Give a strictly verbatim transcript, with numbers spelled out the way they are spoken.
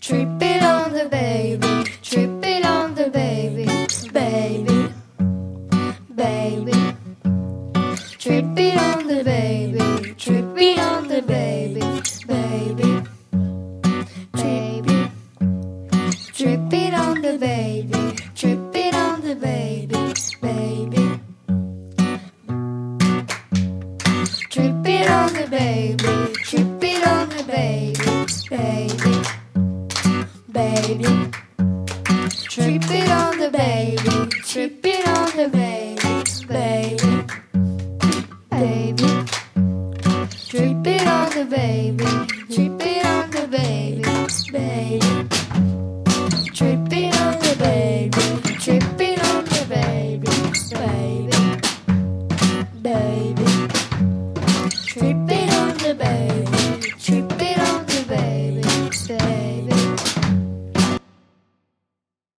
Trip it on the baby, trip it on the baby, baby, baby. Trip it on the baby, trip it on the baby, baby, baby. Trip it on the baby, trip it on the baby, baby. Trip it on the baby, trip it on the baby, baby, baby. Trip it on the baby, trip it on the baby, baby, baby. Trip it on the baby.